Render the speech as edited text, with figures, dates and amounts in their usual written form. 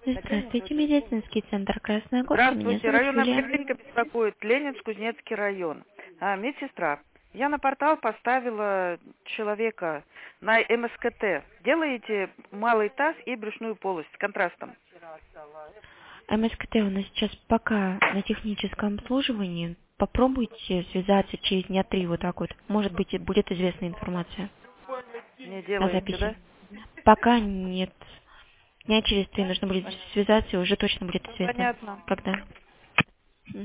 Здравствуйте, медицинский центр Красная Горка. Меня Здравствуйте, зовут районная Юлия. поликлиника беспокоит, Ленинск-Кузнецкий район. Медсестра, я на портал поставила человека на МСКТ. Делаете малый таз и брюшную полость с контрастом. МСКТ у нас сейчас пока на техническом обслуживании. Попробуйте связаться через дня 3 вот так вот. Может быть, и будет известна информация Не о делаете, записи. да? Пока нет. Дня через 3 нужно будет связаться, и уже точно будет известно, Понятно. когда.